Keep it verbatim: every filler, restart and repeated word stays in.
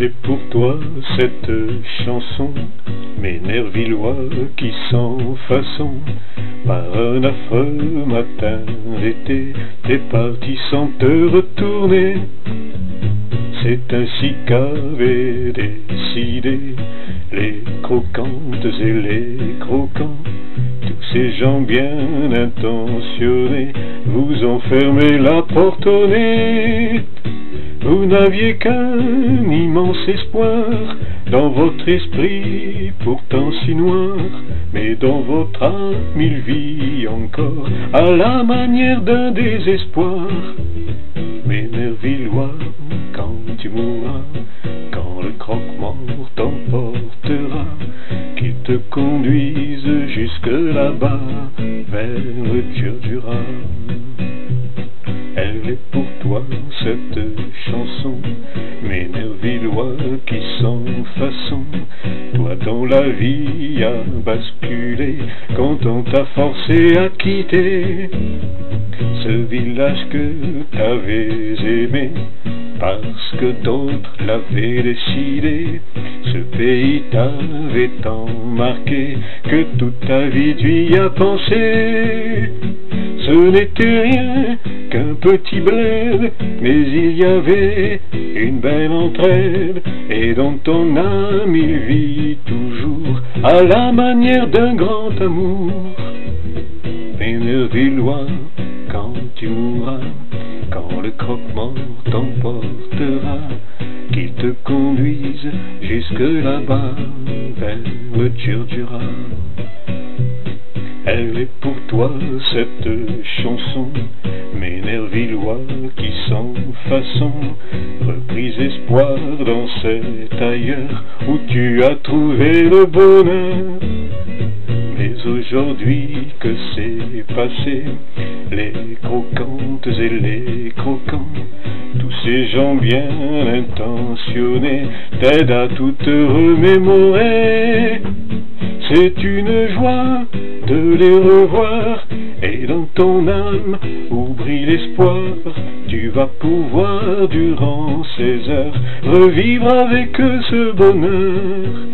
Elle est pour toi cette chanson, mes nerfs villois qui sans façon, par un affreux matin d'été, t'es parti sans te retourner. C'est ainsi qu'avaient décidé les croquantes et les croquants. Tous ces gens bien intentionnés vous ont fermé la porte au nez. Vous n'aviez qu'un immense espoir dans votre esprit pourtant si noir, mais dans votre âme il vit encore à la manière d'un désespoir. Mes nerfs villois, quand tu mourras, quand le croque-mort t'emportera, qu'il te conduise jusque là-bas vers le Djurdjura. Elle est pour toi cette chanson, mes nerfs villois qui sans façon, toi dont la vie a basculé quand on t'a forcé à quitter ce village que t'avais aimé parce que d'autres l'avaient décidé. Ce pays t'avait tant marqué que toute ta vie tu y as pensé. Ce n'était rien qu'un petit bled, mais il y avait une belle entraide, et dans ton âme il vit toujours à la manière d'un grand amour. Mes nerfs villois, quand tu mourras, quand le croque-mort t'emportera, qu'il te conduise jusque là-bas vers le Djurdjura. Elle est pour toi cette chanson, mes nerfs villois qui sans façon, repris espoir dans cet ailleurs où tu as trouvé le bonheur. Mais aujourd'hui que c'est passé, les croquantes et les croquants, tous ces gens bien intentionnés t'aident à tout te remémorer. C'est une joie de les revoir, et dans ton âme où brille l'espoir, tu vas pouvoir durant ces heures revivre avec eux ce bonheur.